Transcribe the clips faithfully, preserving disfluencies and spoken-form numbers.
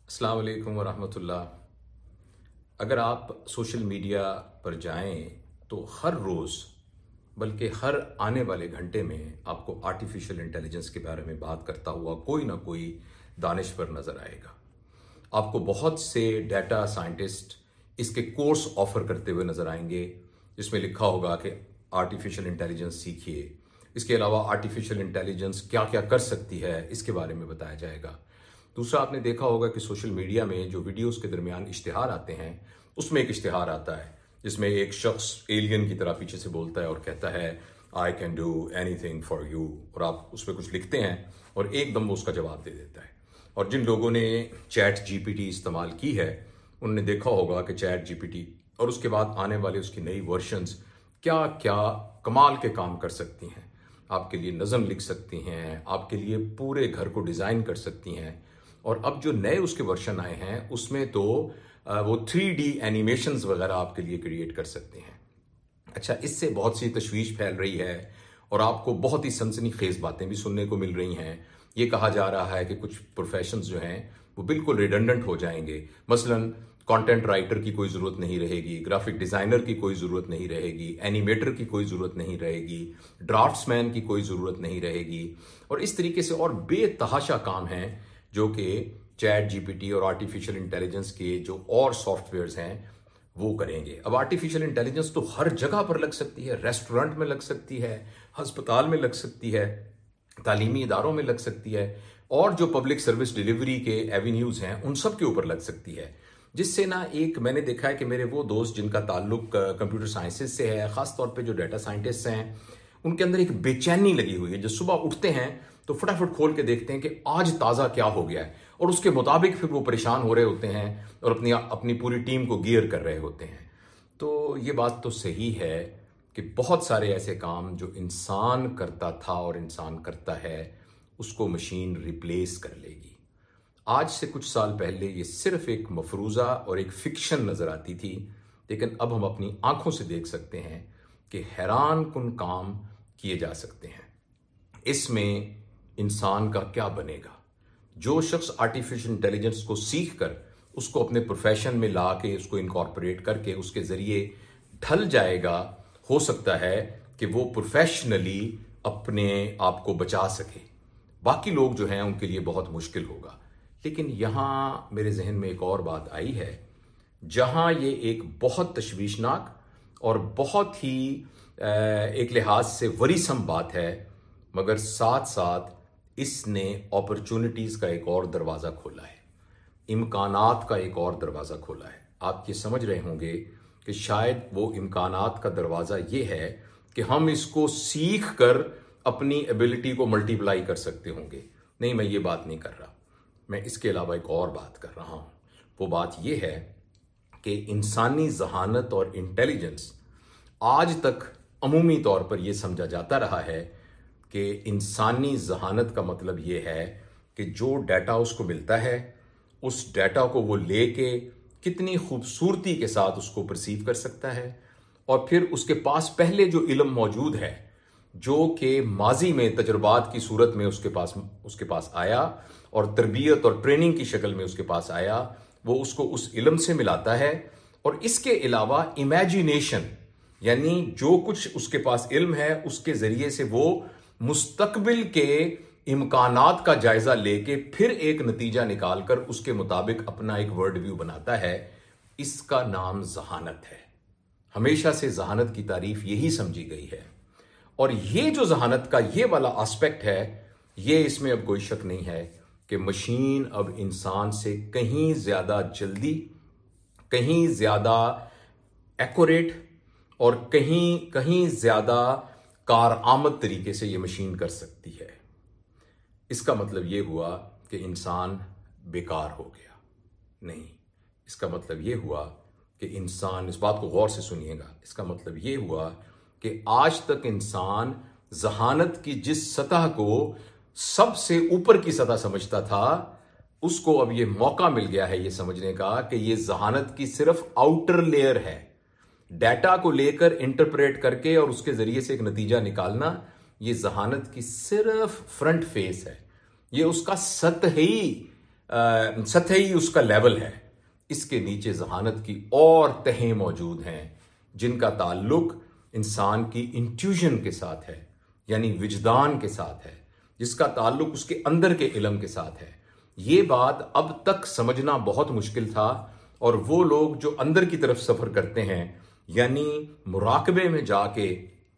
अस्सलाम वालेकुम वरहमतुल्लाह। अगर आप सोशल मीडिया पर जाएं तो हर रोज़ बल्कि हर आने वाले घंटे में आपको आर्टिफिशियल इंटेलिजेंस के बारे में बात करता हुआ कोई ना कोई दानिश्वर नज़र आएगा। आपको बहुत से डाटा साइंटिस्ट इसके कोर्स ऑफर करते हुए नज़र आएंगे जिसमें लिखा होगा कि आर्टिफिशियल इंटेलिजेंस सीखिए। इसके अलावा आर्टिफिशियल इंटेलिजेंस क्या क्या कर सकती है इसके बारे में बताया जाएगा। दूसरा, आपने देखा होगा कि सोशल मीडिया में जो वीडियोस के दरमियान इश्तिहार आते हैं उसमें एक इश्तिहार आता है जिसमें एक शख्स एलियन की तरह पीछे से बोलता है और कहता है I can do anything for you, और आप उसमें कुछ लिखते हैं और एकदम वो उसका जवाब दे देता है। और जिन लोगों ने चैट जीपीटी इस्तेमाल की है उन्होंने देखा होगा कि चैट जीपीटी और उसके बाद आने वाले उसकी नई वर्शंस क्या क्या कमाल के काम कर सकती हैं। आपके लिए नज़म लिख सकती हैं, आपके लिए पूरे घर को डिज़ाइन कर सकती हैं। और अब जो नए उसके वर्शन आए हैं उसमें तो वो थ्री डी एनिमेशंस वगैरह आपके लिए क्रिएट कर सकते हैं। अच्छा, इससे बहुत सी तशवीश फैल रही है और आपको बहुत ही सनसनीखेज बातें भी सुनने को मिल रही हैं। ये कहा जा रहा है कि कुछ प्रोफेशंस जो हैं वो बिल्कुल रिडंडेंट हो जाएंगे। मसलन कंटेंट राइटर की कोई ज़रूरत नहीं रहेगी, ग्राफिक डिज़ाइनर की कोई ज़रूरत नहीं रहेगी, एनिमेटर की कोई ज़रूरत नहीं रहेगी, ड्राफ्ट्समैन की कोई ज़रूरत नहीं रहेगी, और इस तरीके से और बेतहाशा काम हैं जो कि चैट जीपीटी और आर्टिफिशियल इंटेलिजेंस के जो और सॉफ्टवेयर्स हैं वो करेंगे। अब आर्टिफिशियल इंटेलिजेंस तो हर जगह पर लग सकती है, रेस्टोरेंट में लग सकती है, अस्पताल में लग सकती है, तालीमी इदारों में लग सकती है, और जो पब्लिक सर्विस डिलीवरी के एवेन्यूज़ हैं उन सब के ऊपर लग सकती है। जिससे ना एक मैंने देखा है कि मेरे वो दोस्त जिनका ताल्लुक कंप्यूटर साइंसेज से है, ख़ास तौर पे जो डाटा साइंटिस्ट हैं, उनके अंदर एक बेचैनी लगी हुई है। जो सुबह उठते हैं तो फटाफट खोल के देखते हैं कि आज ताज़ा क्या हो गया है, और उसके मुताबिक फिर वो परेशान हो रहे होते हैं और अपनी अपनी पूरी टीम को गियर कर रहे होते हैं। तो ये बात तो सही है कि बहुत सारे ऐसे काम जो इंसान करता था और इंसान करता है उसको मशीन रिप्लेस कर लेगी। आज से कुछ साल पहले ये सिर्फ एक मफरूज़ा और एक फिक्शन नज़र आती थी, लेकिन अब हम अपनी आंखों से देख सकते हैं कि हैरान कुन काम किए जा सकते हैं। इसमें इंसान का क्या बनेगा? जो शख्स आर्टिफिशियल इंटेलिजेंस को सीख कर उसको अपने प्रोफेशन में ला के उसको इनकॉर्पोरेट करके उसके ज़रिए ढल जाएगा, हो सकता है कि वो प्रोफेशनली अपने आप को बचा सके। बाकी लोग जो हैं उनके लिए बहुत मुश्किल होगा। लेकिन यहाँ मेरे जहन में एक और बात आई है जहाँ ये एक बहुत तशवीशनाक और बहुत ही एक लिहाज से वरीसम बात है, मगर साथ साथ इसने अपॉर्चुनिटीज़ का एक और दरवाज़ा खोला है, इम्कानात का एक और दरवाज़ा खोला है। आप ये समझ रहे होंगे कि शायद वो इम्कानात का दरवाज़ा ये है कि हम इसको सीख कर अपनी एबिलिटी को मल्टीप्लाई कर सकते होंगे। नहीं, मैं ये बात नहीं कर रहा। मैं इसके अलावा एक और बात कर रहा हूँ। वो बात ये है कि इंसानी जहानत और इंटेलिजेंस आज तक अमूमी तौर पर यह समझा जाता रहा है कि इंसानी जहानत का मतलब ये है कि जो डाटा उसको मिलता है उस डाटा को वो लेके कितनी खूबसूरती के साथ उसको परसीव कर सकता है, और फिर उसके पास पहले जो इल्म मौजूद है जो कि माजी में तजुर्बात की सूरत में उसके पास उसके पास आया और तरबियत और ट्रेनिंग की शक्ल में उसके पास आया, वो उसको उस इल्म से मिलाता है। और इसके अलावा इमेजिनेशन, यानी जो कुछ उसके पास इल्म है उसके ज़रिए से वो मुस्तकबिल के इम्कानात का जायज़ा लेके फिर एक नतीजा निकालकर उसके मुताबिक अपना एक वर्ल्ड व्यू बनाता है। इसका नाम जहानत है। हमेशा से जहानत की तारीफ यही समझी गई है, और ये जो जहानत का ये वाला एस्पेक्ट है, ये इसमें अब कोई शक नहीं है कि मशीन अब इंसान से कहीं ज़्यादा जल्दी, कहीं ज़्यादा एक्यूरेट और कहीं कहीं ज़्यादा कारआमद तरीके से ये मशीन कर सकती है। इसका मतलब ये हुआ कि इंसान बेकार हो गया? नहीं, इसका मतलब ये हुआ कि इंसान, इस बात को गौर से सुनिएगा, इसका मतलब ये हुआ कि आज तक इंसान जहानत की जिस सतह को सबसे ऊपर की सतह समझता था, उसको अब ये मौका मिल गया है ये समझने का कि ये जहानत की सिर्फ आउटर लेयर है। डाटा को लेकर इंटरप्रेट करके और उसके जरिए से एक नतीजा निकालना, ये जहानत की सिर्फ फ्रंट फेस है, ये उसका सतही سطحی اس کا لیول ہے، اس کے نیچے ذہانت کی اور تہیں موجود ہیں جن کا تعلق انسان کی انٹیوژن کے ساتھ ہے، یعنی وجدان کے ساتھ ہے، جس کا تعلق اس کے اندر کے علم کے ساتھ ہے۔ یہ بات اب تک سمجھنا بہت مشکل تھا، اور وہ لوگ جو اندر کی طرف سفر کرتے ہیں، یعنی مراقبے میں جا کے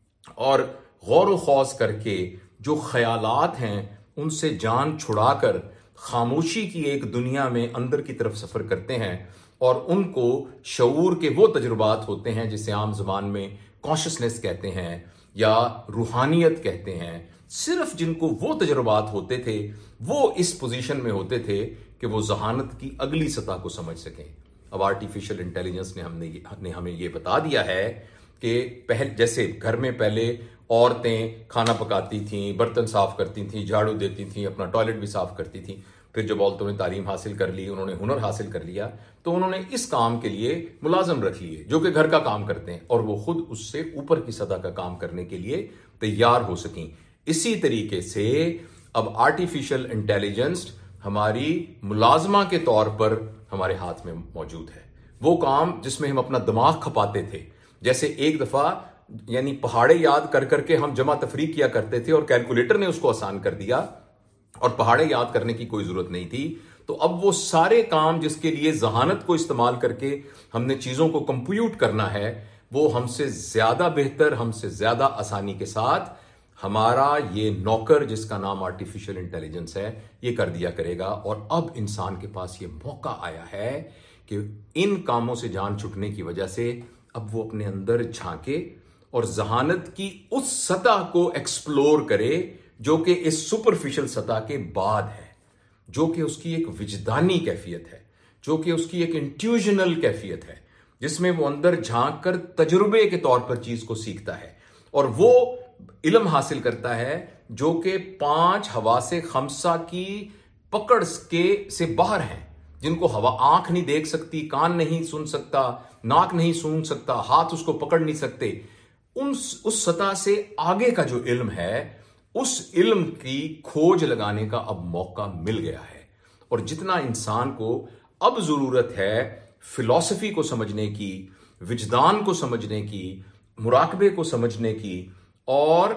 اور غور و خوض کر کے جو خیالات ہیں ان سے جان چھڑا کر خاموشی کی ایک دنیا میں اندر کی طرف سفر کرتے ہیں، اور ان کو شعور کے وہ تجربات ہوتے ہیں جسے عام زبان میں کانشسنس کہتے ہیں یا روحانیت کہتے ہیں، صرف جن کو وہ تجربات ہوتے تھے وہ اس پوزیشن میں ہوتے تھے کہ وہ ذہانت کی اگلی سطح کو سمجھ سکیں۔ اب آرٹیفیشل انٹیلیجنس نے ہم نے نے ہمیں یہ بتا دیا ہے کہ پہل جیسے گھر میں پہلے عورتیں کھانا پکاتی تھیں، برتن صاف کرتی تھیں، جھاڑو دیتی تھیں، اپنا ٹوائلٹ بھی صاف کرتی تھیں، پھر جب عورتوں نے تعلیم حاصل کر لی، انہوں نے ہنر حاصل کر لیا، تو انہوں نے اس کام کے لیے ملازم رکھ لیے جو کہ گھر کا کام کرتے ہیں، اور وہ خود اس سے اوپر کی سطح کا کام کرنے کے لیے تیار ہو سکیں۔ اسی طریقے سے اب آرٹیفیشل انٹیلیجنس ہماری ملازمہ کے طور پر ہمارے ہاتھ میں موجود ہے۔ وہ کام جس میں ہم اپنا دماغ کھپاتے تھے، جیسے ایک دفعہ یعنی پہاڑے یاد کر کر کے ہم جمع تفریق کیا کرتے تھے اور کیلکولیٹر نے اس کو آسان کر دیا اور پہاڑے یاد کرنے کی کوئی ضرورت نہیں تھی، تو اب وہ سارے کام جس کے لیے ذہانت کو استعمال کر کے ہم نے چیزوں کو کمپیوٹ کرنا ہے، وہ ہم سے زیادہ بہتر، ہم سے زیادہ آسانی کے ساتھ ہمارا یہ نوکر جس کا نام آرٹیفیشل انٹیلیجنس ہے یہ کر دیا کرے گا۔ اور اب انسان کے پاس یہ موقع آیا ہے کہ ان کاموں سے جان چھٹنے کی وجہ سے اب وہ اپنے اندر جھانکے اور ذہانت کی اس سطح کو ایکسپلور کرے جو کہ اس سپرفیشل سطح کے بعد ہے، جو کہ اس کی ایک وجدانی کیفیت ہے، جو کہ اس کی ایک انٹیوژنل کیفیت ہے، جس میں وہ اندر جھانک کر تجربے کے طور پر چیز کو سیکھتا ہے اور وہ علم حاصل کرتا ہے جو کہ پانچ حواس خمسہ کی پکڑ کے سے باہر ہیں، جن کو ہوا آنکھ نہیں دیکھ سکتی، کان نہیں سن سکتا، ناک نہیں سونگھ سکتا، ہاتھ اس کو پکڑ نہیں سکتے۔ ان اس سطح سے آگے کا جو علم ہے، اس علم کی کھوج لگانے کا اب موقع مل گیا ہے۔ اور جتنا انسان کو اب ضرورت ہے فلسفی کو سمجھنے کی، وجدان کو سمجھنے کی، مراقبے کو سمجھنے کی اور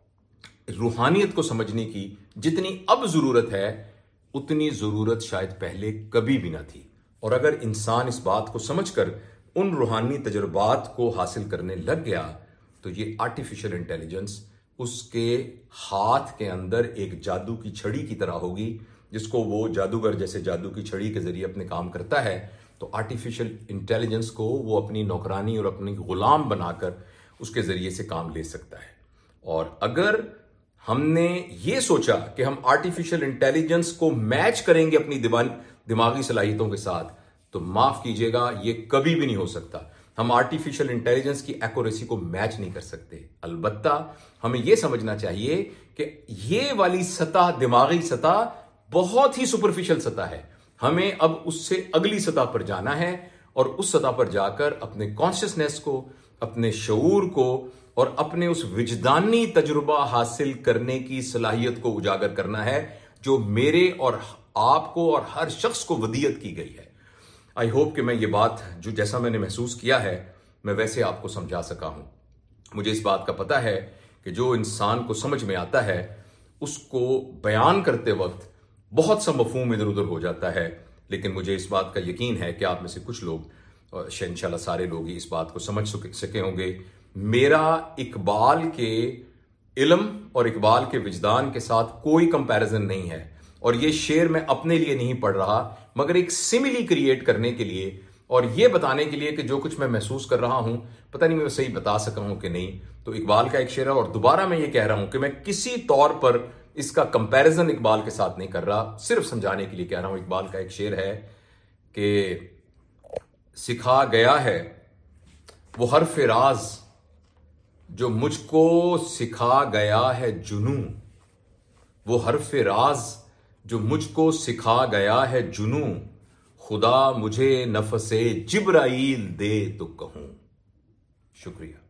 روحانیت کو سمجھنے کی، جتنی اب ضرورت ہے اتنی ضرورت شاید پہلے کبھی بھی نہ تھی۔ اور اگر انسان اس بات کو سمجھ کر ان روحانی تجربات کو حاصل کرنے لگ گیا تو یہ آرٹیفیشل انٹیلیجنس اس کے ہاتھ کے اندر ایک جادو کی چھڑی کی طرح ہوگی، جس کو وہ جادوگر جیسے جادو کی چھڑی کے ذریعے اپنے کام کرتا ہے، تو آرٹیفیشل انٹیلیجنس کو وہ اپنی نوکرانی اور اپنی غلام بنا کر اس کے ذریعے سے کام لے سکتا ہے۔ اور اگر ہم نے یہ سوچا کہ ہم آرٹیفیشل انٹیلیجنس کو میچ کریں گے اپنی دماغی صلاحیتوں کے ساتھ، تو معاف کیجیے گا یہ کبھی بھی نہیں ہو سکتا۔ ہم آرٹیفیشل انٹیلیجنس کی ایکوریسی کو میچ نہیں کر سکتے۔ البتہ ہمیں یہ سمجھنا چاہیے کہ یہ والی سطح، دماغی سطح، بہت ہی سپرفیشل سطح ہے۔ ہمیں اب اس سے اگلی سطح پر جانا ہے اور اس سطح پر جا کر اپنے کانشسنس کو، اپنے شعور کو اور اپنے اس وجدانی تجربہ حاصل کرنے کی صلاحیت کو اجاگر کرنا ہے جو میرے اور آپ کو اور ہر شخص کو ودیعت کی گئی ہے۔ آئی ہوپ کہ میں یہ بات جو جیسا میں نے محسوس کیا ہے میں ویسے آپ کو سمجھا سکا ہوں۔ مجھے اس بات کا پتہ ہے کہ جو انسان کو سمجھ میں آتا ہے اس کو بیان کرتے وقت بہت سا مفہوم ادھر ادھر ہو جاتا ہے، لیکن مجھے اس بات کا یقین ہے کہ آپ میں سے کچھ لوگ، انشاءاللہ سارے لوگ ہی اس بات کو سمجھ سکے ہوں گے۔ میرا اقبال کے علم اور اقبال کے وجدان کے ساتھ کوئی کمپیریزن نہیں ہے، اور یہ شعر میں اپنے لیے نہیں پڑھ رہا مگر ایک سملی کریٹ کرنے کے لیے اور یہ بتانے کے لیے کہ جو کچھ میں محسوس کر رہا ہوں پتہ نہیں میں صحیح بتا سکا ہوں کہ نہیں۔ تو اقبال کا ایک شعر ہے، اور دوبارہ میں یہ کہہ رہا ہوں کہ میں کسی طور پر اس کا کمپیریزن اقبال کے ساتھ نہیں کر رہا، صرف سمجھانے کے لیے کہہ رہا ہوں۔ اقبال کا ایک شعر ہے کہ سکھا گیا ہے وہ حرف راز جو مجھ کو سکھا گیا ہے جنوں، وہ حرف راز جو مجھ کو سکھا گیا ہے جنوں، خدا مجھے نفس جبرائیل دے تو کہوں۔ شکریہ۔